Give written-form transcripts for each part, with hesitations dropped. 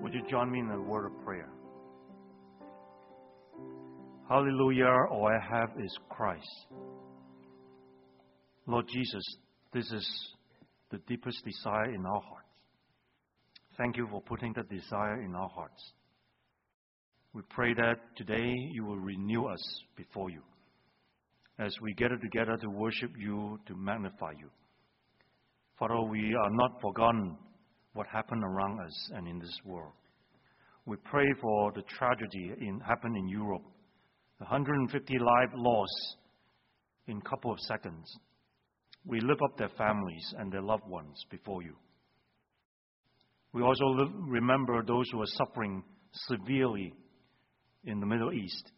Would you join me in a word of prayer? Hallelujah, all I have is Christ. Lord Jesus, this is the deepest desire in our hearts. Thank you for putting that desire in our hearts. We pray that today you will renew us before you as we gather together to worship you, to magnify you. Father, we are not forgotten what happened around us and in this world. We pray for the tragedy happened in Europe, the 150 lives lost in a couple of seconds. We lift up their families and their loved ones before you. We also remember those who are suffering severely in the Middle East.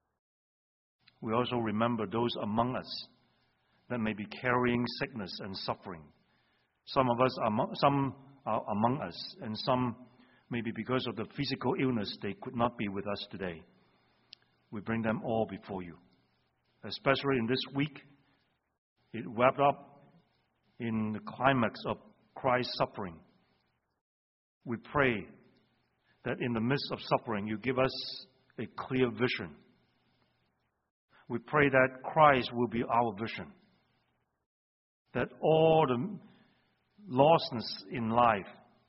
We also remember those among us that may be carrying sickness and suffering. Some are among us, and some maybe because of the physical illness they could not be with us today. We bring them all before you. Especially in this week, it wrapped up in the climax of Christ's suffering. We pray that in the midst of suffering, you give us a clear vision. We pray that Christ will be our vision. That all the lostness in life,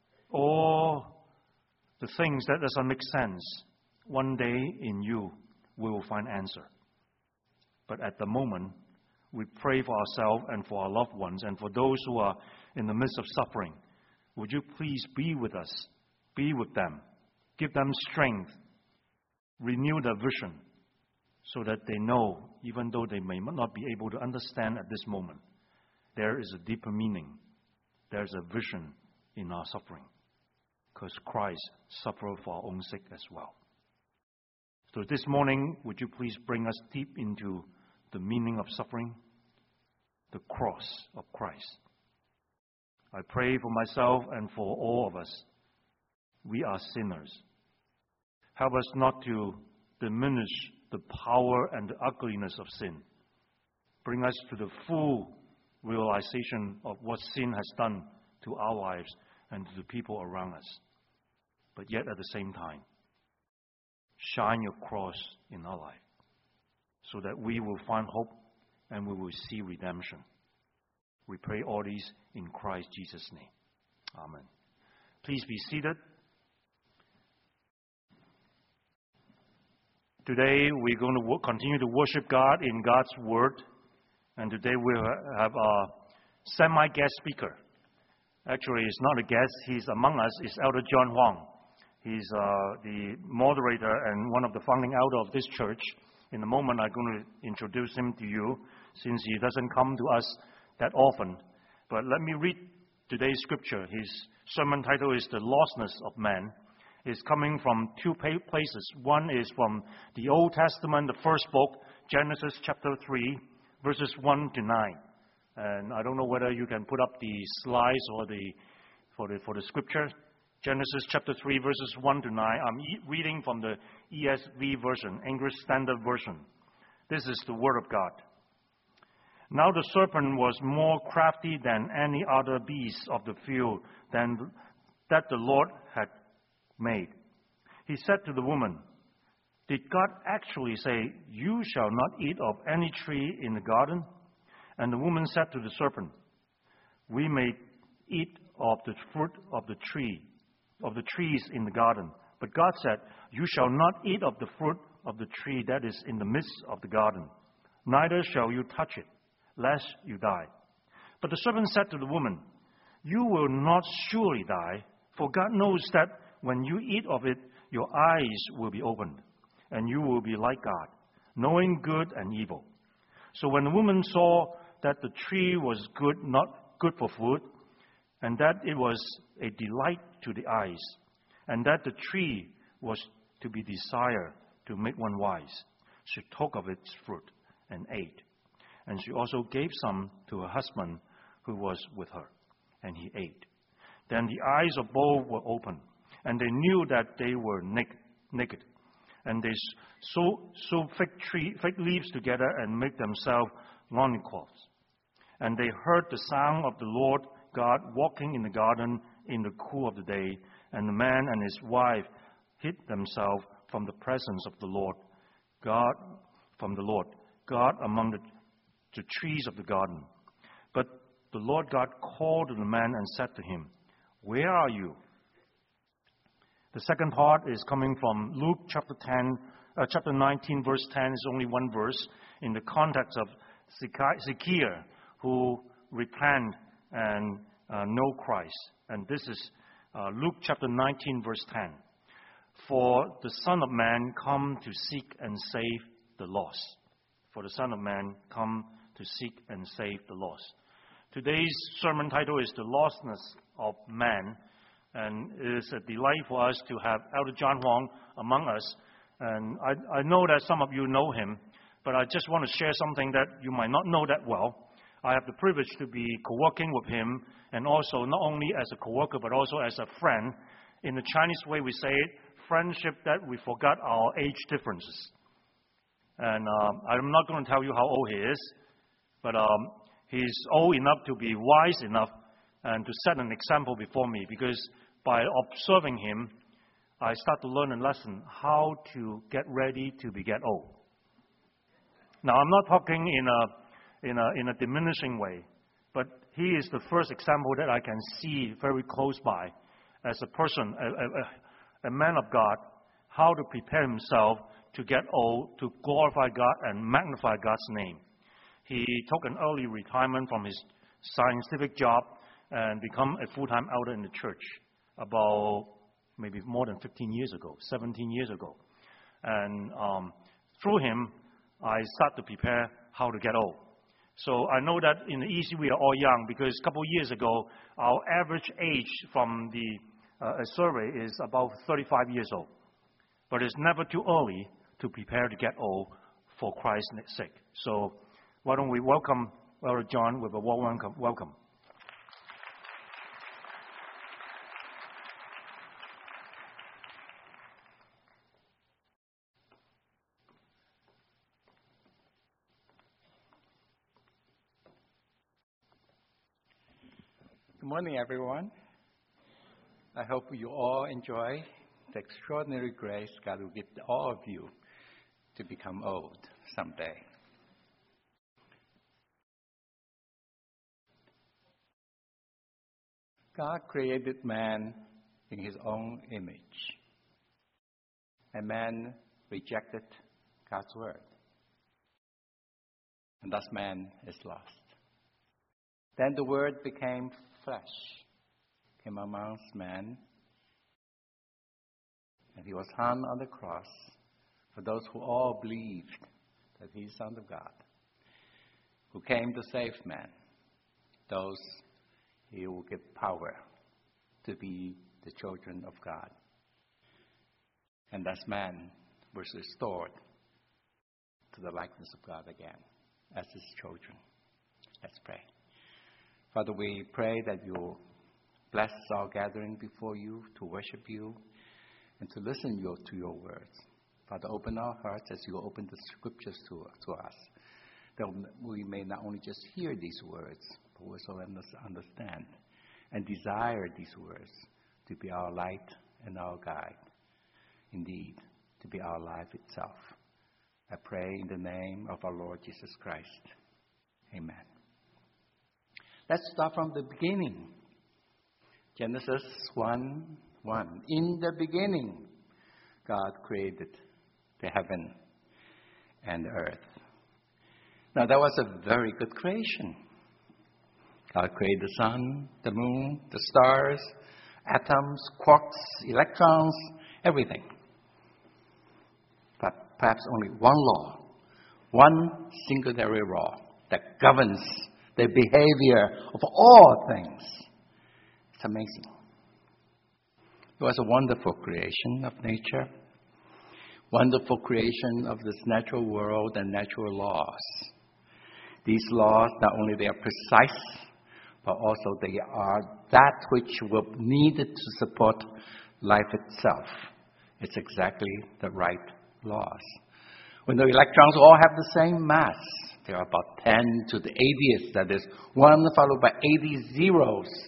all the things that doesn't make sense, one day in you we will find answer. But at the moment, we pray for ourselves and for our loved ones and for those who are in the midst of suffering. Would you please be with us, be with them, give them strength, renew their vision so that they know, even though they may not be able to understand at this moment, there is a deeper meaning. There's a vision in our suffering because Christ suffered for our own sake as well. So this morning, would you please bring us deep into the meaning of suffering, the cross of Christ. I pray for myself and for all of us. We are sinners. Help us not to diminish the power and the ugliness of sin. Bring us to the full realization of what sin has done to our lives and to the people around us. But yet at the same time, shine your cross in our life so that we will find hope and we will see redemption. We pray all these in Christ Jesus' name. Amen. Please be seated. Today we're going to continue to worship God in God's Word. And today we have a semi-guest speaker. Actually, he's not a guest. He's among us. It's Elder John Huang. He's the moderator and one of the founding elders of this church. In a moment, I'm going to introduce him to you since he doesn't come to us that often. But let me read today's scripture. His sermon title is The Lostness of Man. It's coming from two places. One is from the Old Testament, the first book, Genesis chapter 3, verses 1 to 9. And I don't know whether you can put up the slides or for the scripture. Genesis chapter 3, verses 1 to 9. I'm reading from the ESV version, English Standard Version. This is the Word of God. Now the serpent was more crafty than any other beast of the field that the Lord had made. He said to the woman, "Did God actually say, 'You shall not eat of any tree in the garden?' And the woman said to the serpent, 'We may eat of the fruit of the trees in the garden.' But God said, 'You shall not eat of the fruit of the tree that is in the midst of the garden, neither shall you touch it, lest you die.' But the serpent said to the woman, 'You will not surely die, for God knows that when you eat of it, your eyes will be opened, and you will be like God, knowing good and evil.' So when the woman saw that the tree was not good for food, and that it was a delight to the eyes, and that the tree was to be desired to make one wise, she took of its fruit and ate. And she also gave some to her husband who was with her, and he ate. Then the eyes of both were opened, and they knew that they were naked. And they sew fig leaves together and make themselves loincloths. And they heard the sound of the Lord God walking in the garden in the cool of the day. And the man and his wife hid themselves from the presence of the Lord God, among the trees of the garden. But the Lord God called to the man and said to him, "Where are you?" The second part is coming from Luke chapter 19, verse 10. Is only one verse in the context of Zacchaeus, who repent and know Christ. And this is Luke chapter 19, verse 10. For the Son of Man come to seek and save the lost. For the Son of Man come to seek and save the lost. Today's sermon title is The Lostness of Man. And it is a delight for us to have Elder John Huang among us. And I know that some of you know him, but I just want to share something that you might not know that well. I have the privilege to be co-working with him, and also not only as a co-worker, but also as a friend. In the Chinese way, we say friendship that we forgot our age differences. And I'm not going to tell you how old he is, but he's old enough to be wise enough and to set an example before me, because by observing him, I start to learn a lesson how to get ready to get old. Now, I'm not talking in a diminishing way, but he is the first example that I can see very close by as a person, a man of God, how to prepare himself to get old, to glorify God and magnify God's name. He took an early retirement from his scientific job and become a full-time elder in the church about maybe more than 15 years ago, 17 years ago. And through him, I start to prepare how to get old. So I know that in the East we are all young, because a couple of years ago, our average age from the survey is about 35 years old. But it's never too early to prepare to get old for Christ's sake. So why don't we welcome Elder John with a warm welcome. Good morning, everyone. I hope you all enjoy the extraordinary grace God will give to all of you to become old someday. God created man in his own image, and man rejected God's word, and thus man is lost. Then the word became flesh, came amongst men, and he was hung on the cross for those who all believed that he is Son of God, who came to save man, those he will give power to be the children of God. And thus man was restored to the likeness of God again as his children. Let's pray. Father, we pray that you'll bless our gathering before you to worship you and to listen to your words. Father, open our hearts as you open the scriptures to us, that we may not only just hear these words, but also understand and desire these words to be our light and our guide, indeed, to be our life itself. I pray in the name of our Lord Jesus Christ. Amen. Let's start from the beginning. Genesis 1:1. In the beginning, God created the heaven and the earth. Now, that was a very good creation. God created the sun, the moon, the stars, atoms, quarks, electrons, everything. But perhaps only one law, one singular law that governs the behavior of all things. It's amazing. It was a wonderful creation of nature, wonderful creation of this natural world and natural laws. These laws, not only they are precise, but also they are that which will needed to support life itself. It's exactly the right laws. When the electrons all have the same mass, there are about 10 to the 80th, that is 1 followed by 80 zeros.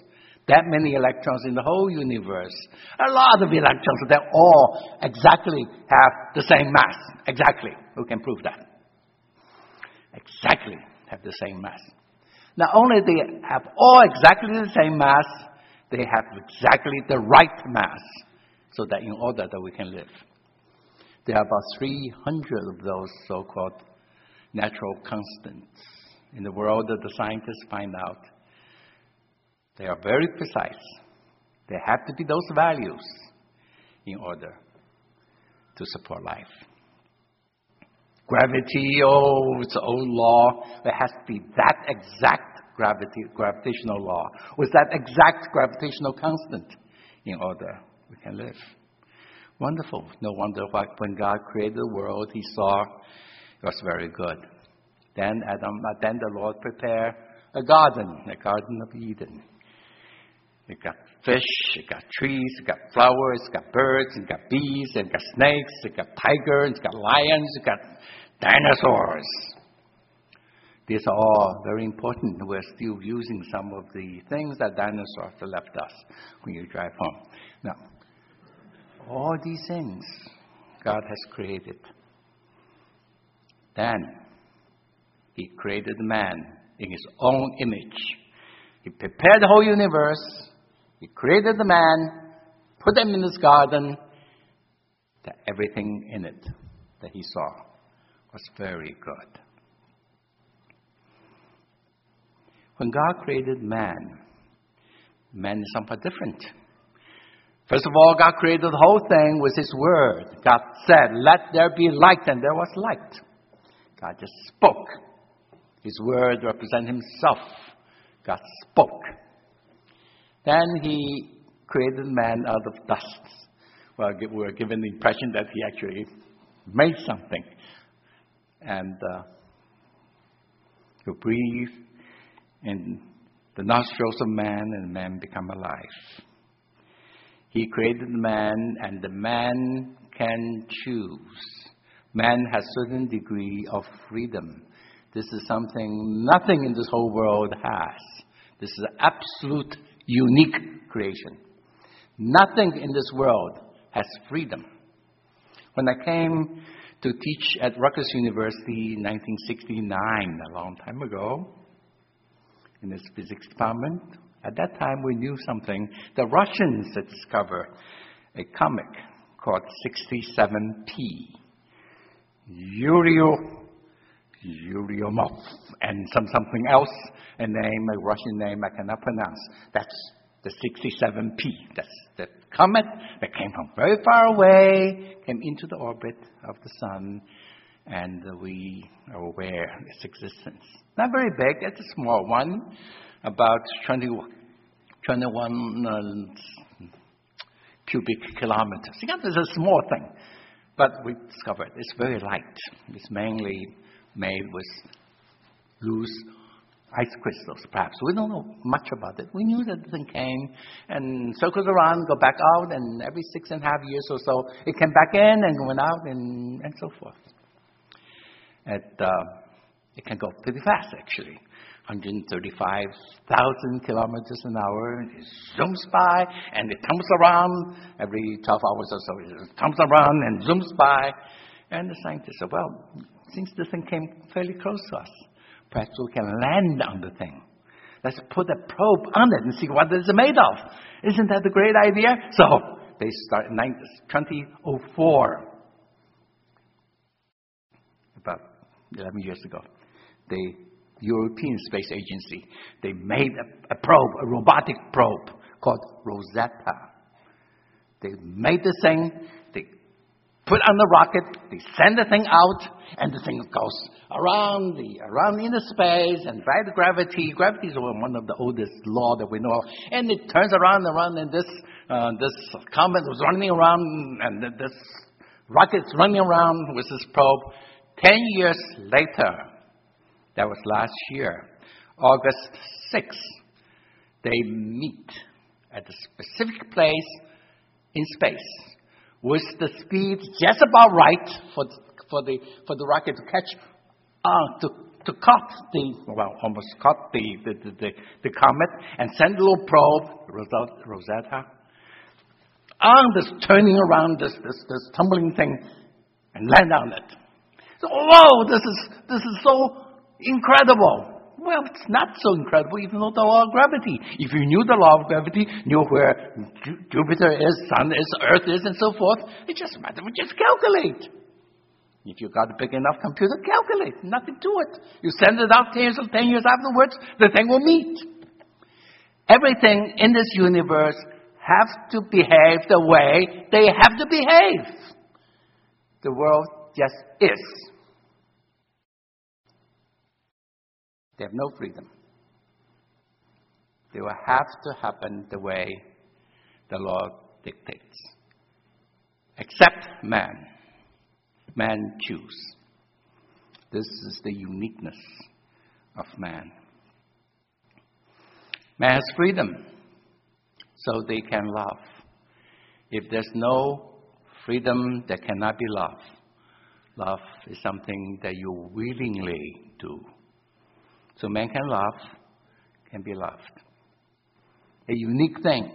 that many electrons in the whole universe. A lot of electrons that all exactly have the same mass. Exactly. Who can prove that? Exactly have the same mass. Not only they have all exactly the same mass, they have exactly the right mass, so that in order that we can live. There are about 300 of those so-called natural constants in the world that the scientists find out. They are very precise. They have to be those values in order to support life. Gravity, it's an old law. It has to be that exact gravitational law, with that exact gravitational constant in order we can live. Wonderful. No wonder when God created the world, He saw it was very good. Then the Lord prepared a garden of Eden. It got fish, it got trees, it got flowers, it got birds, it got bees, it got snakes, it got tigers, it got lions, it got dinosaurs. These are all very important. We're still using some of the things that dinosaurs left us when you drive home. Now, all these things God has created. Then He created man in His own image. He prepared the whole universe. He created the man, put him in this garden, that everything in it that He saw was very good. When God created man is somewhat different. First of all, God created the whole thing with His word. God said, "Let there be light," and there was light. God just spoke. His word represents Himself. God spoke. Then He created man out of dust. Well, we were given the impression that He actually made something. And He breathed in the nostrils of man, and man become alive. He created man, and the man can choose. Man has a certain degree of freedom. This is something nothing in this whole world has. This is an absolute, unique creation. Nothing in this world has freedom. When I came to teach at Rutgers University in 1969, a long time ago, in this physics department, at that time we knew something. The Russians had discovered a comet called 67P. Yuryomov, and something else, a Russian name I cannot pronounce. That's the 67P. That's the comet that came from very far away, came into the orbit of the sun, and we are aware of its existence. Not very big, it's a small one, about 21 cubic kilometers. It's a small thing, but we discovered it's very light. It's mainly made with loose ice crystals, perhaps. We don't know much about it. We knew that the thing came and circles around, go back out, and every 6.5 years or so, it came back in and went out and so forth. It can go pretty fast, actually. 135,000 kilometers an hour. It zooms by, and it comes around every 12 hours or so. It comes around and zooms by. And the scientists said, well, since this thing came fairly close to us, perhaps we can land on the thing. Let's put a probe on it and see what it's made of. Isn't that a great idea? So they started in 2004, about 11 years ago. The European Space Agency, they made a probe, a robotic probe called Rosetta. They made the thing, they put on the rocket, they send the thing out, and the thing goes around inner space and by the gravity. Gravity is one of the oldest laws that we know of. And it turns around, and this comet was running around, and this rocket's running around with this probe. 10 years later, that was last year, August 6th, they meet at a specific place in space with the speed just about right for the rocket to catch to almost cut the comet and send a little probe, Rosetta, on this turning around, this tumbling thing, and land on it. So, whoa, this is so incredible. Well, it's not so incredible, even though the law of gravity. If you knew the law of gravity, knew where Jupiter is, Sun is, Earth is, and so forth, it just matter. We just calculate. If you got a big enough computer, calculate. Nothing to it. You send it out 10 years afterwards, the thing will meet. Everything in this universe has to behave the way they have to behave. The world just is. They have no freedom. They will have to happen the way the Lord dictates. Except man. Man choose. This is the uniqueness of man. Man has freedom, so they can love. If there's no freedom, there cannot be love. Love is something that you willingly do. So man can love, can be loved. A unique thing.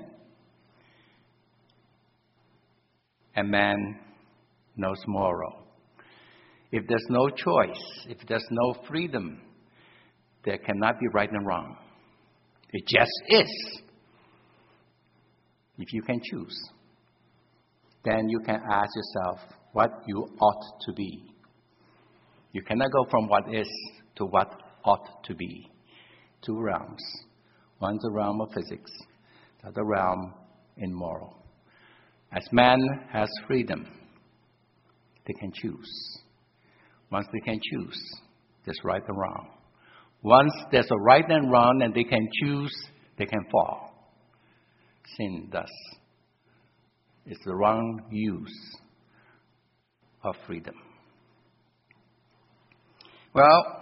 And man knows moral. If there's no choice, if there's no freedom, there cannot be right and wrong. It just is. If you can choose, then you can ask yourself what you ought to be. You cannot go from what is to what ought to be. Two realms. One's the realm of physics, the other realm in moral. As man has freedom, they can choose. Once they can choose, there's right and wrong. Once there's a right and wrong and they can choose, they can fall. Sin, thus, is the wrong use of freedom. Well,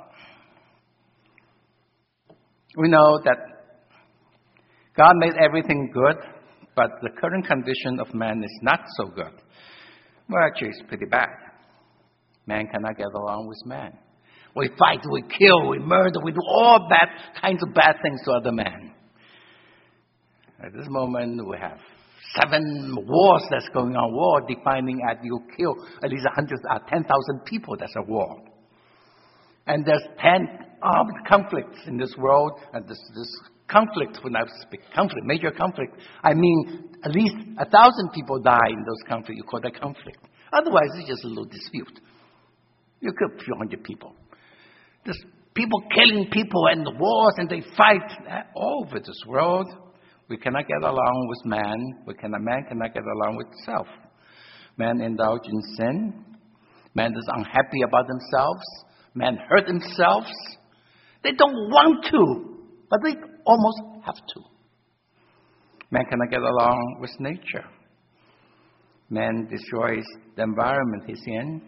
we know that God made everything good, but the current condition of man is not so good. Well, actually, it's pretty bad. Man cannot get along with man. We fight, we kill, we murder, we do all kinds of bad things to other men. At this moment, we have 7 wars that's going on. War defining at you kill at least 10,000 people. That's a war. And there's 10 armed conflicts in this world. And this conflict, when I speak conflict, major conflict, I mean at least 1,000 people die in those conflicts. You call that conflict. Otherwise, it's just a little dispute. You kill a few hundred people. There's people killing people and the wars, and they fight all over this world. We cannot get along with man. Man cannot get along with self. Man indulge in sin. Man is unhappy about themselves. Man hurt themselves. They don't want to, but they almost have to. Man cannot get along with nature. Man destroys the environment he's in.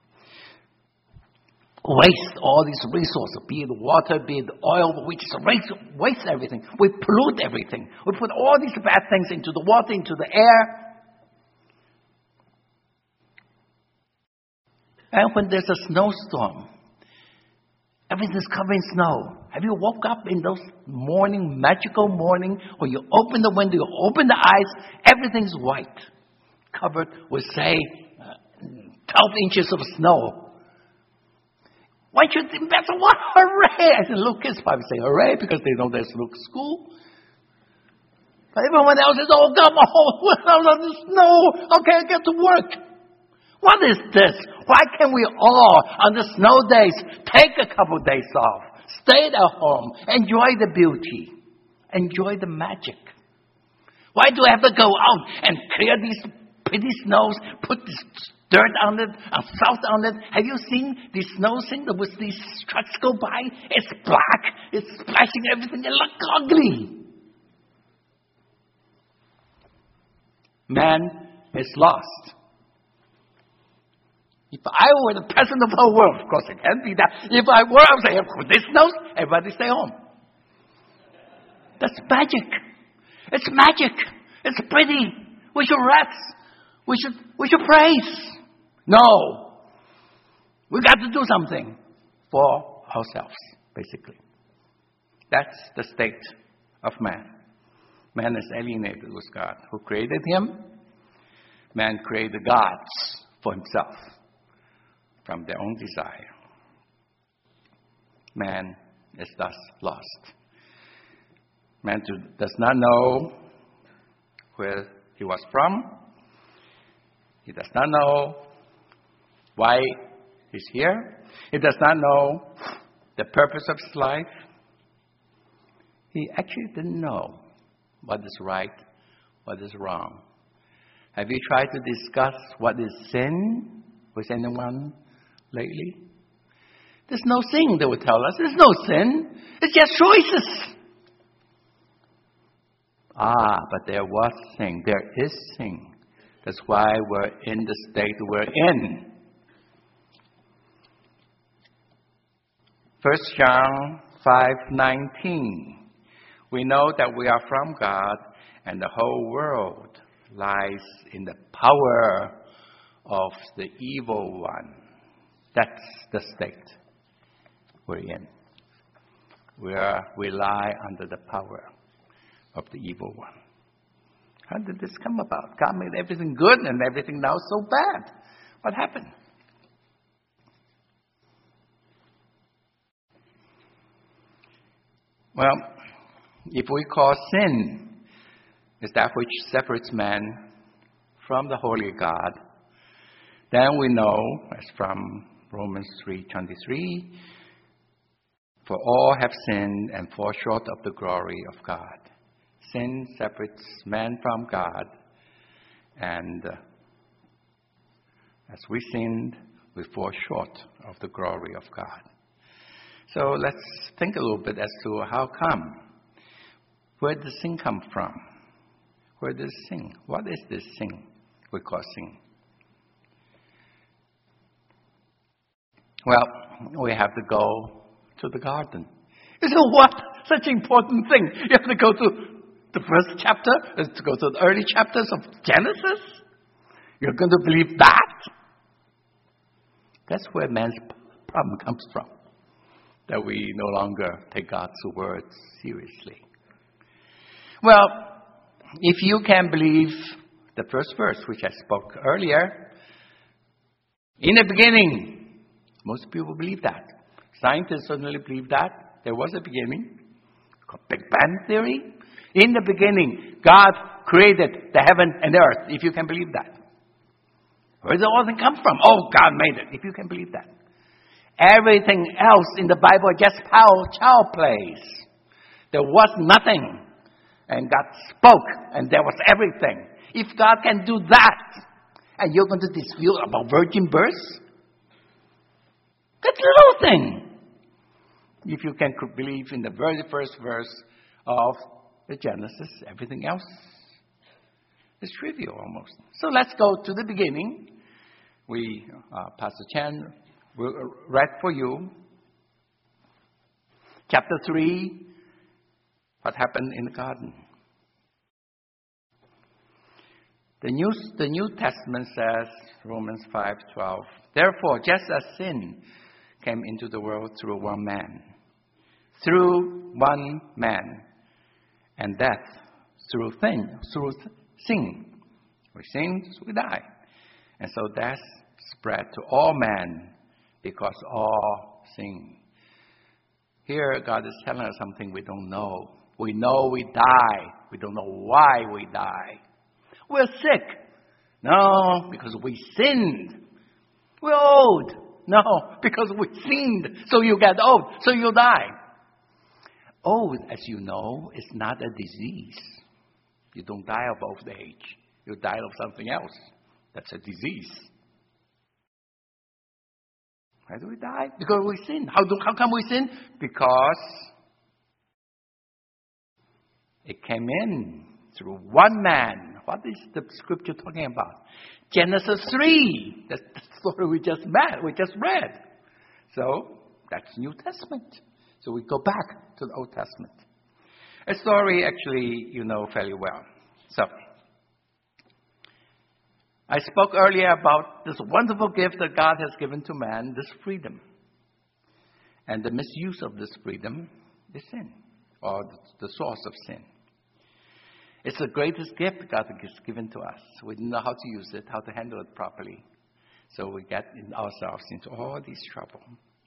Waste all these resources, be it water, be it oil. We just waste everything. We pollute everything. We put all these bad things into the water, into the air. And when there's a snowstorm, everything's covered in snow. Have you woke up in those magical morning, when you open the window, you open the eyes, everything's white, covered with, say, 12 inches of snow. Why should the investor want hooray? I said, little kids probably say hooray because they know there's no school. But everyone else says, oh, come on, the snow. How can I get to work? What is this? Why can't we all, on the snow days, take a couple days off, stay at home, enjoy the beauty, enjoy the magic? Why do I have to go out and clear these pretty snows, put this dirt on it, salt on it? Have you seen the snow thing that with these trucks go by? It's black. It's splashing everything. It looks ugly. Man is lost. If I were the president of the whole world, of course it can't be that. If I were, I would say, when this snows, everybody stay home. That's magic. It's magic. It's pretty. We should rest. We should praise. No. We got to do something for ourselves, basically. That's the state of man. Man is alienated with God. Who created him? Man created gods for himself from their own desire. Man is thus lost. Man does not know where he was from. He does not know why he's here. He does not know the purpose of his life. He actually didn't know what is right, what is wrong. Have you tried to discuss what is sin with anyone lately? There's no sin, they will tell us. There's no sin. It's just choices. But there was sin. There is sin. That's why we're in the state we're in. 1 John 5:19. We know that we are from God, and the whole world lies in the power of the evil one. That's the state we're in. We lie under the power of the evil one. How did this come about? God made everything good and everything now so bad. What happened? Well, if we call sin is that which separates man from the holy God, then we know, as from Romans 3:23, for all have sinned and fall short of the glory of God. Sin separates man from God, and as we sinned, we fall short of the glory of God. So let's think a little bit as to how come. Where does sin come from? Where does sin? What is this sin we call sin? Well, we have to go to the garden. You know what? Such an important thing. You have to go to the first chapter, to go to the early chapters of Genesis. You're going to believe that? That's where man's problem comes from. That we no longer take God's words seriously. Well, if you can believe the first verse, which I spoke earlier, in the beginning, most people believe that. Scientists certainly believe that. There was a beginning, called Big Bang Theory. In the beginning, God created the heaven and the earth, if you can believe that. Where did all that come from? Oh, God made it, if you can believe that. Everything else in the Bible just child plays. There was nothing. And God spoke, and there was everything. If God can do that, and you're going to dispute about virgin birth? That's a little thing. If you can believe in the very first verse of the Genesis, everything else is trivial almost. So let's go to the beginning. Pastor Chan will read for you chapter 3, what happened in the garden. The New Testament says, Romans 5:12, therefore, just as sin came into the world through one man, and death through sin. We sin, we die. And so death spread to all men because all sin. Here, God is telling us something we don't know. We know we die. We don't know why we die. We're sick. No, because we sinned. We're old. No, because we sinned. So you get old. So you die. Old, as you know, is not a disease. You don't die of old age. You die of something else. That's a disease. Why do we die? Because we sin. How come we sin? Because it came in through one man. What is the scripture talking about? Genesis 3. That's the story we just read. So that's New Testament. So we go back to the Old Testament. A story actually you know fairly well. So I spoke earlier about this wonderful gift that God has given to man, this freedom. And the misuse of this freedom is sin, or the source of sin. It's the greatest gift God has given to us. We don't know how to use it, how to handle it properly. So we get ourselves into all this trouble.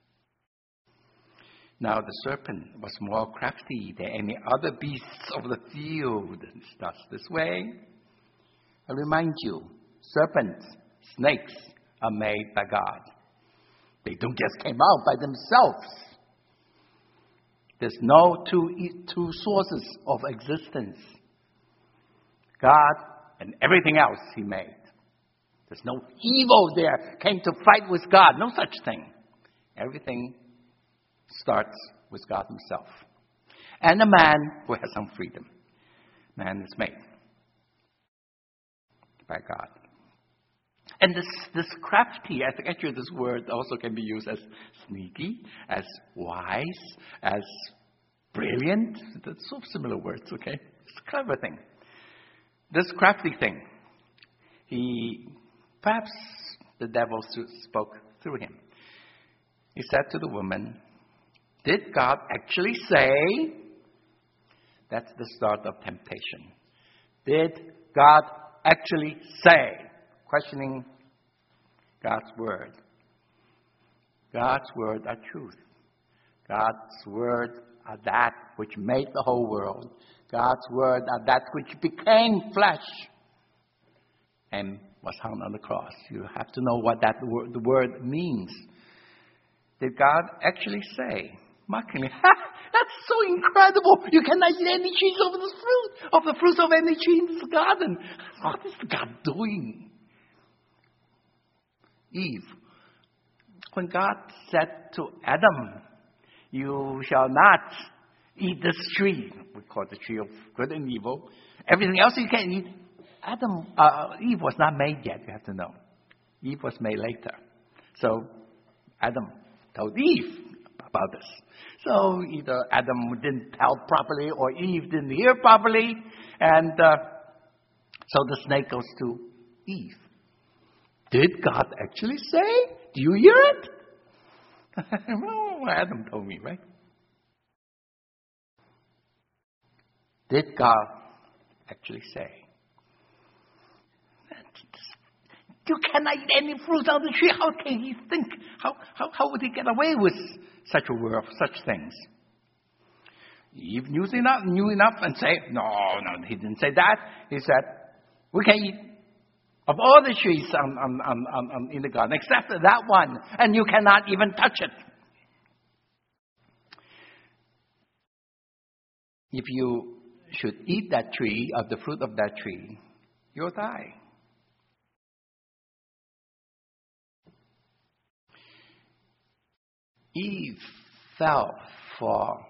Now the serpent was more crafty than any other beasts of the field. It starts this way. I remind you, serpents, snakes are made by God. They don't just came out by themselves. There's no two sources of existence. God and everything else He made. There's no evil there came to fight with God. No such thing. Everything starts with God Himself. And a man who has some freedom. Man is made by God. And this crafty, I think actually this word also can be used as sneaky, as wise, as brilliant. That's so similar words, okay? It's a clever thing. This crafty thing, perhaps the devil spoke through him. He said to the woman, did God actually say? That's the start of temptation. Did God actually say? Questioning God's word. God's word are truth. God's word are that which made the whole world. God's word are that which became flesh and was hung on the cross. You have to know what the word means. Did God actually say? Mockingly, that's so incredible. You cannot eat any trees of the fruits of any tree in this garden. What is God doing? Eve, when God said to Adam, you shall not eat this tree, we call it the tree of good and evil. Everything else you can eat. Eve was not made yet, you have to know. Eve was made later. So Adam told Eve about this. So either Adam didn't tell properly or Eve didn't hear properly. And so the snake goes to Eve. Did God actually say? Do you hear it? Well, Adam told me, right? Did God actually say? You cannot eat any fruit on the tree. How can he think? How would he get away with such a word, such things? Eve knew enough and say, no, he didn't say that. He said, we can eat of all the trees in the garden, except that one, and you cannot even touch it. If you should eat that tree, of the fruit of that tree, you'll die. Eve fell for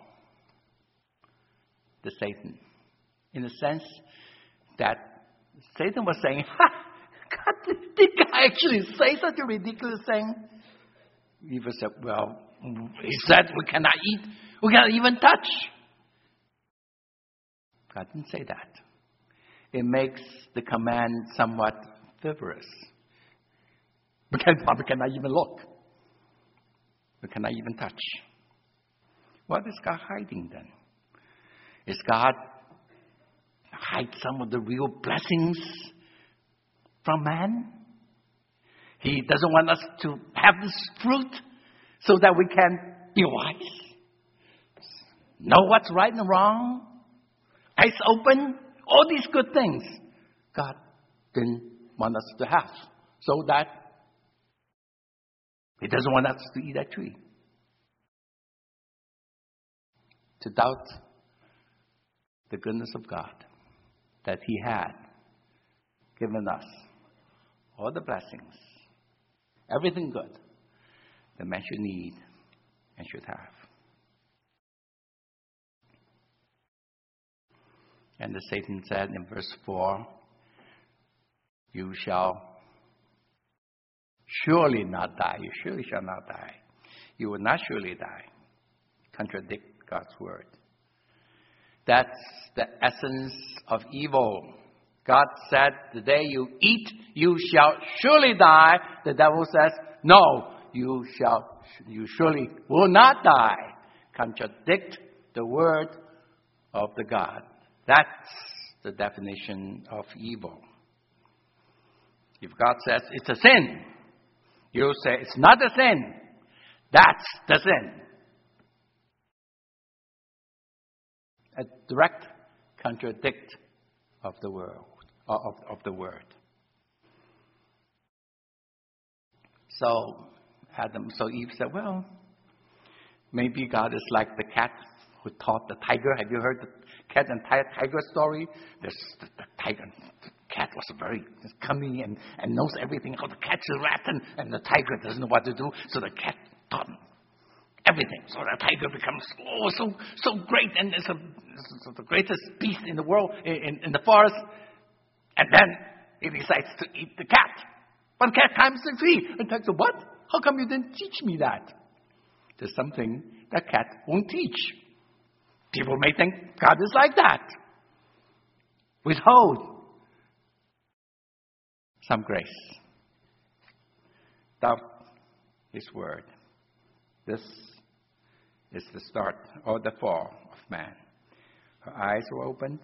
the Satan, in the sense that Satan was saying, God, did God actually say such a ridiculous thing? Eve said, well, he said we cannot eat, we cannot even touch. God didn't say that. It makes the command somewhat frivolous. We cannot even look. We cannot even touch. What is God hiding then? Is God hide some of the real blessings from man? He doesn't want us to have this fruit so that we can be wise, know what's right and wrong, eyes open, all these good things. God didn't want us to have, so that He doesn't want us to eat that tree. To doubt the goodness of God, that He had given us all the blessings, everything good that man should need and should have. And the Satan said in verse 4, you shall surely not die. You surely shall not die. You will not surely die. Contradict God's word. That's the essence of evil. God said, the day you eat, you shall surely die. The devil says, no, you shall you surely will not die, contradict the word of the God. That's the definition of evil. If God says it's a sin, you say it's not a sin. That's the sin. A direct contradict of the word. So Eve said, well, maybe God is like the cat who taught the tiger. Have you heard the cat and tiger story? The cat was very cunning and knows everything, how to catch the rat, and the tiger doesn't know what to do. So the cat taught him everything. So the tiger becomes so great, and it's the greatest beast in the world, in the forest. And then he decides to eat the cat. But the cat climbs the tree. And the tiger said, what? How come you didn't teach me that? There's something that cat won't teach. People may think God is like that. Withhold some grace. Doubt His word. This is the start or the fall of man. Her eyes were opened,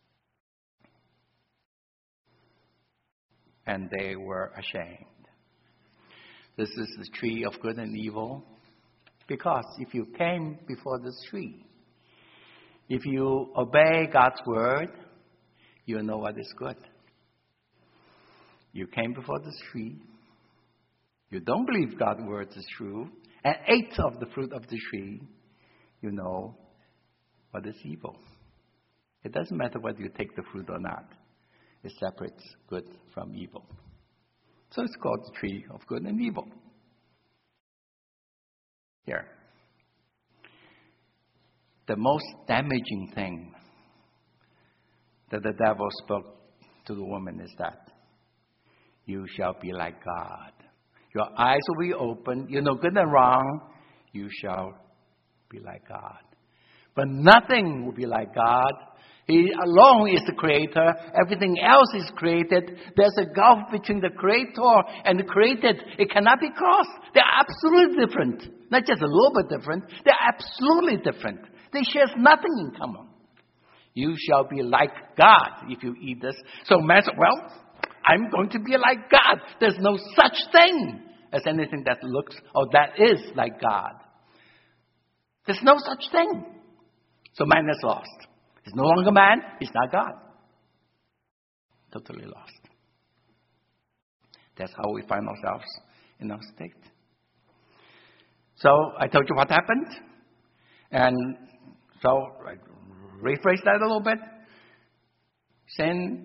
and they were ashamed. This is the tree of good and evil, because if you came before this tree, if you obey God's word, you know what is good. You came before this tree, you don't believe God's word is true, and ate of the fruit of the tree, you know what is evil. It doesn't matter whether you take the fruit or not. It separates good from evil. So it's called the tree of good and evil. Here. The most damaging thing that the devil spoke to the woman is that you shall be like God. Your eyes will be open. You know good and wrong. You shall be like God. But nothing will be like God. He alone is the creator. Everything else is created. There's a gulf between the creator and the created. It cannot be crossed. They're absolutely different. Not just a little bit different. They're absolutely different. They share nothing in common. You shall be like God if you eat this. So man said, well, I'm going to be like God. There's no such thing as anything that looks or that is like God. There's no such thing. So man is lost. He's no longer man. He's not God. Totally lost. That's how we find ourselves in our state. So I told you what happened. And so I rephrase that a little bit. Sin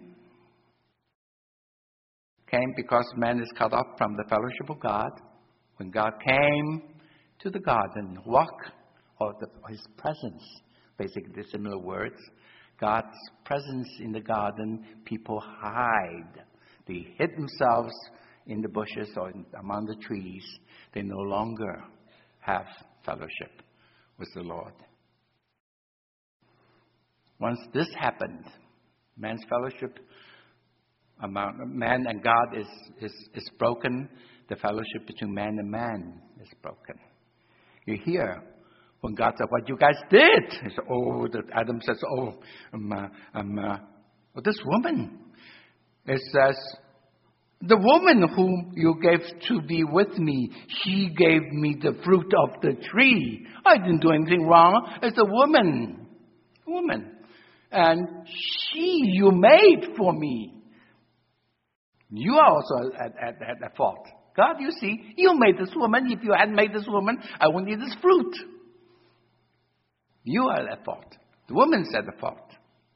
came because man is cut off from the fellowship of God. When God came to the garden, His presence, basically similar words, God's presence in the garden, people hide. They hid themselves in the bushes or among the trees. They no longer have fellowship with the Lord. Once this happened, man's fellowship among man and God is broken. The fellowship between man and man is broken. You hear when God said, what you guys did? He said, Adam says, this woman. It says, the woman whom you gave to be with me, she gave me the fruit of the tree. I didn't do anything wrong. It's a woman. And you made for me. You are also at fault. God, you see, you made this woman. If you hadn't made this woman, I wouldn't eat this fruit. You are at fault. The woman's at the fault.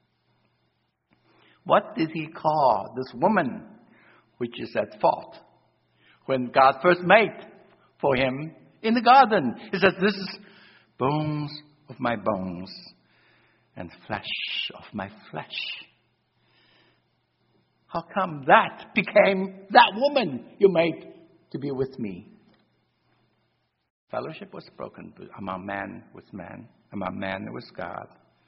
What did he call this woman which is at fault? When God first made for him in the garden, he says, this is bones of my bones and flesh of my flesh. How come that became that woman you made to be with me? Fellowship was broken among man with man, among man with God.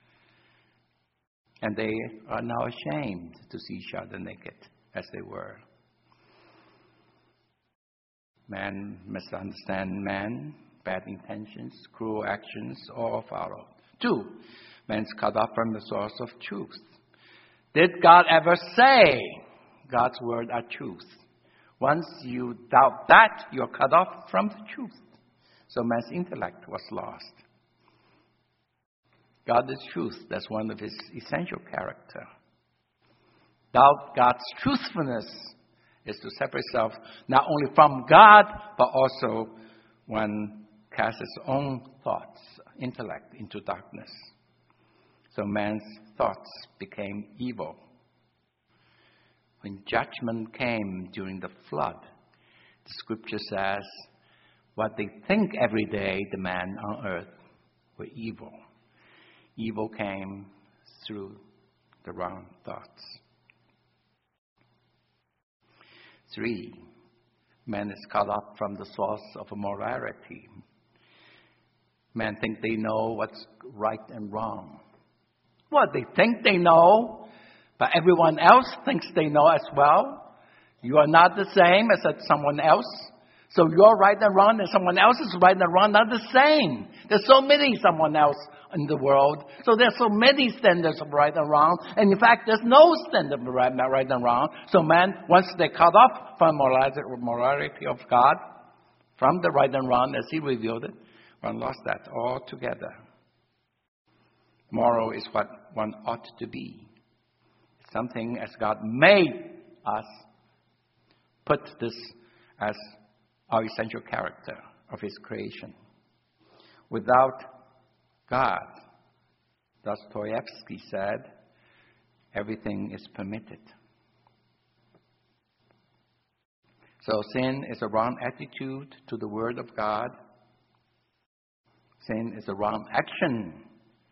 And they are now ashamed to see each other naked as they were. Man misunderstand man, bad intentions, cruel actions, all follow. 2, man's cut off from the source of truth. Did God ever say God's word are truth? Once you doubt that, you're cut off from the truth. So man's intellect was lost. God is truth. That's one of his essential character. Doubt God's truthfulness is to separate self not only from God, but also one casts his own thoughts, intellect into darkness. So man's thoughts became evil. When judgment came during the flood, the scripture says, what they think every day, the man on earth, were evil. Evil came through the wrong thoughts. 3, man is cut off from the source of morality. Men think they know what's right and wrong. Well, they think they know, but everyone else thinks they know as well. You are not the same as someone else. So you're right and wrong, and someone else is right and wrong, not the same. There's so many someone else in the world. So there's so many standards of right and wrong. And in fact, there's no standard of right and wrong. So man, once they cut off from morality of God, from the right and wrong as he revealed it, one lost that altogether. Moral is what one ought to be. Something as God made us, put this as our essential character of his creation. Without God, Dostoevsky said, everything is permitted. So sin is a wrong attitude to the Word of God. Sin is a wrong action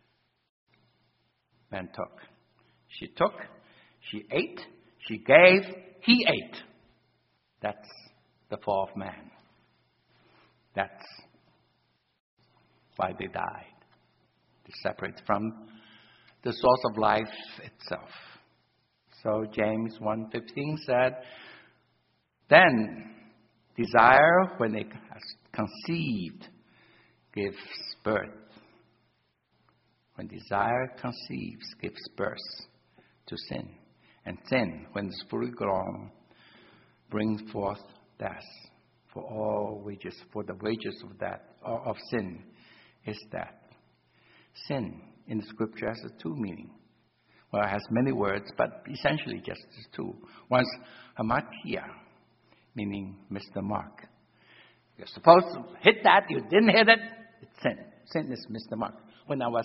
man took. She took, she ate, she gave, he ate. That's the fall of man. That's why they died. They separate from the source of life itself. So James 1:15 said, then desire, when it has conceived, gives birth. When desire conceives, gives birth to sin. And sin, when it's fully grown, brings forth death. For the wages of sin is death. Sin in the scripture has two meanings. Well, it has many words, but essentially just two. One's hamartia, meaning miss the mark. You're supposed to hit that, you didn't hit it, it's sin. Sin is miss the mark. When I was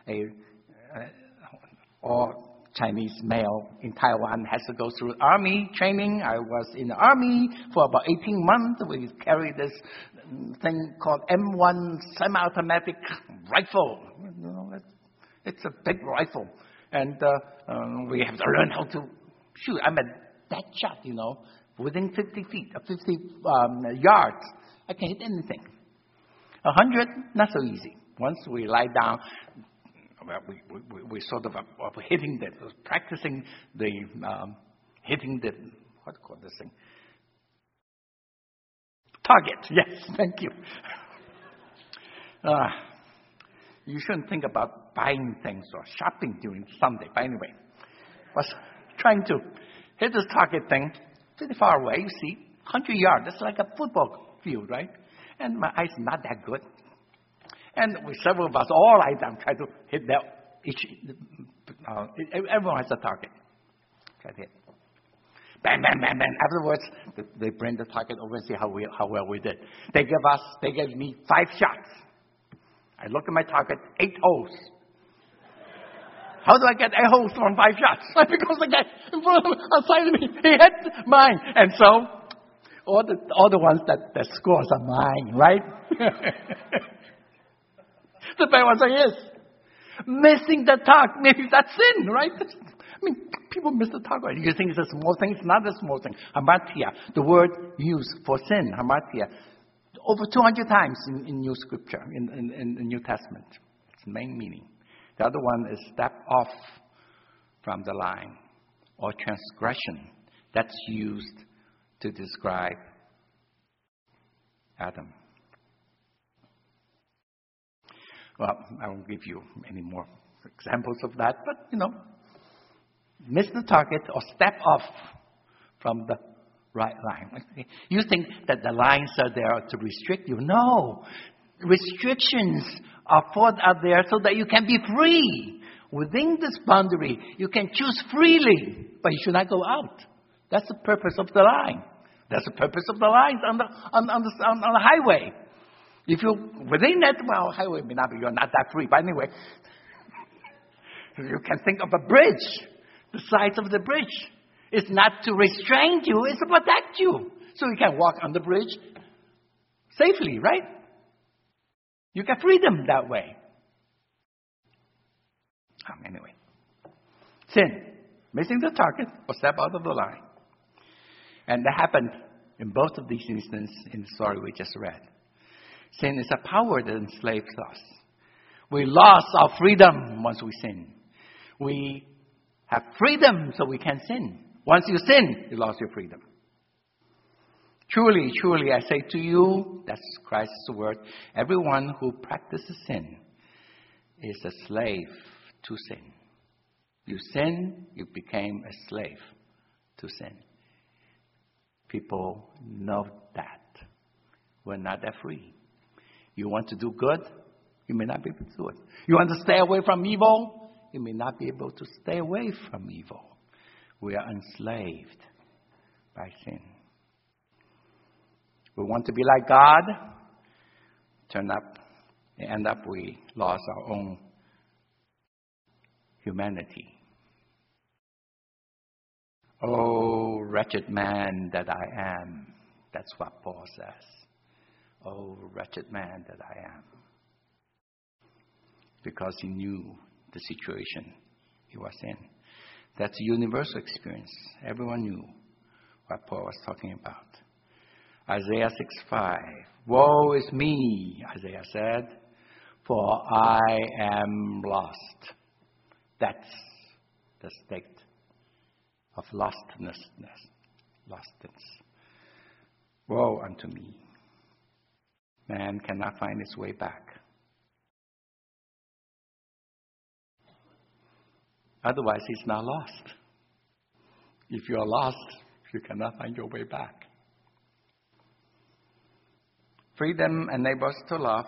all Chinese male in Taiwan has to go through army training. I was in the army for about 18 months. We carried this thing called M1 semi-automatic rifle. You know, it's a big rifle. And we have to learn how to shoot. I'm a dead shot, within 50 feet, 50 yards. I can hit anything. 100, not so easy. Once we lie down, we sort of hitting practicing the hitting the, what do you call this thing? Target. Yes, thank you. You shouldn't think about buying things or shopping during Sunday. But anyway, was trying to hit this target thing pretty far away. You see, 100 yards. It's like a football field, right? And my eyes not that good. And with several of us all lie down, try to hit that. Everyone has a target. Try to hit. Bang, bang, bang, bang. Afterwards, they bring the target over and see how well we did. They gave me 5 shots. I look at my target, 8 holes. How do I get 8 holes from 5 shots? Because the guy in front of me, outside of me, he hit mine. And so, all the ones that scores are mine, right? The bad one is missing the target. Maybe that's sin, right? I mean, people miss the target. You think it's a small thing? It's not a small thing. Hamartia, the word used for sin, hamartia, over 200 times in New Scripture, in the New Testament. It's the main meaning. The other one is step off from the line, or transgression. That's used to describe Adam. Well, I won't give you any more examples of that, but, miss the target or step off from the right line. You think that the lines are there to restrict you. No. Restrictions are there so that you can be free. Within this boundary, you can choose freely, but you should not go out. That's the purpose of the line. That's the purpose of the lines on the highway. If you're within that, highway may not be, you're not that free. But anyway, you can think of a bridge. The sides of the bridge. It's not to restrain you, it's to protect you. So you can walk on the bridge safely, right? You get freedom that way. Anyway. Sin. Missing the target or step out of the line. And that happened in both of these instances in the story we just read. Sin is a power that enslaves us. We lost our freedom once we sin. We have freedom so we can sin. Once you sin, you lost your freedom. Truly, truly, I say to you, that's Christ's word, everyone who practices sin is a slave to sin. You sin, you became a slave to sin. People know that. We're not that free. You want to do good, you may not be able to do it. You want to stay away from evil, you may not be able to stay away from evil. We are enslaved by sin. We want to be like God. End up we lost our own humanity. Oh, wretched man that I am. That's what Paul says. Oh, wretched man that I am. Because he knew the situation he was in. That's a universal experience. Everyone knew what Paul was talking about. Isaiah 6:5. Woe is me, Isaiah said, for I am lost. That's the state of lostness. Woe unto me. Man cannot find his way back. Otherwise, he's not lost. If you are lost, you cannot find your way back. Freedom enables us to love,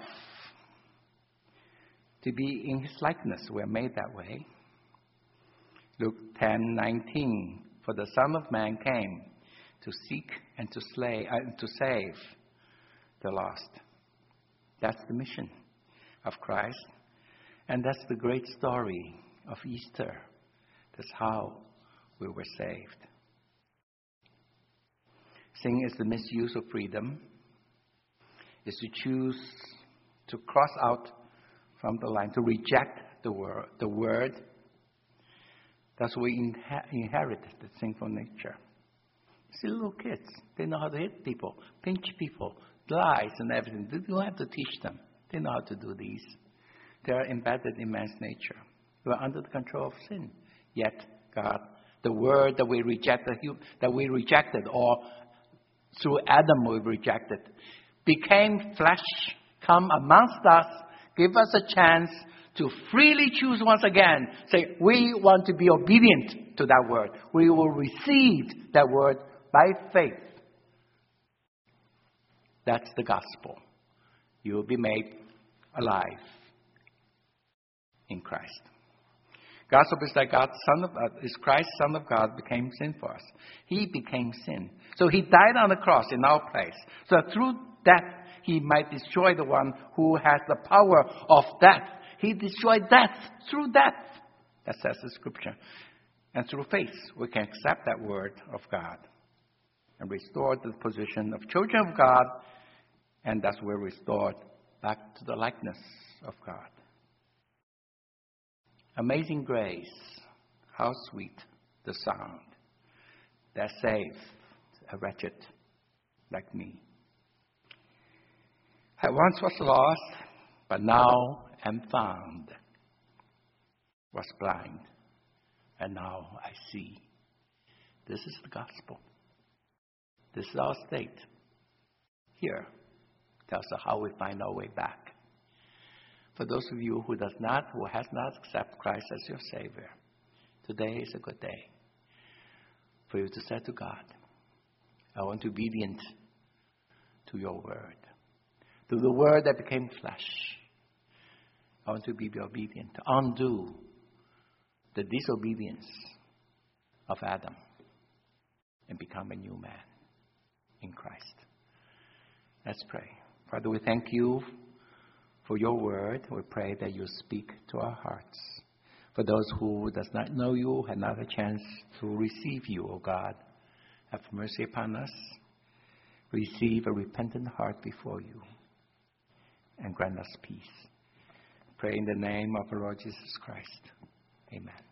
to be in His likeness. We are made that way. Luke 10:19. For the Son of Man came to seek and to save the lost. That's the mission of Christ, and that's the great story of Easter. That's how we were saved. Sin is the misuse of freedom. Is to choose to cross out from the line, to reject the word. That's why we inherit the sinful nature. See, little kids, they know how to hit people, pinch people, lies and everything. You don't have to teach them. They know how to do these. They are embedded in man's nature. We are under the control of sin. Yet God, the word that we rejected, or through Adam we rejected, became flesh, come amongst us, give us a chance to freely choose once again. Say, we want to be obedient to that word. We will receive that word by faith. That's the gospel. You will be made alive in Christ. Gospel is that Christ, Son of God, became sin for us. He became sin. So He died on the cross in our place. So through death, He might destroy the one who has the power of death. He destroyed death through death. That says the Scripture. And through faith, we can accept that word of God and restore the position of children of God, and thus we're restored back to the likeness of God. Amazing grace, how sweet the sound that saves a wretched like me. I once was lost, but now am found. Was blind, and now I see. This is the gospel. This is our state here tells us how we find our way back. For those of you who has not accepted Christ as your Savior, today is a good day for you to say to God, I want to be obedient to your word, to the word that became flesh. I want to be obedient, to undo the disobedience of Adam and become a new man in Christ. Let's pray. Father, we thank you for your word. We pray that you speak to our hearts. For those who does not know you, have not a chance to receive you, O God, have mercy upon us. Receive a repentant heart before you and grant us peace. Pray in the name of the Lord Jesus Christ. Amen.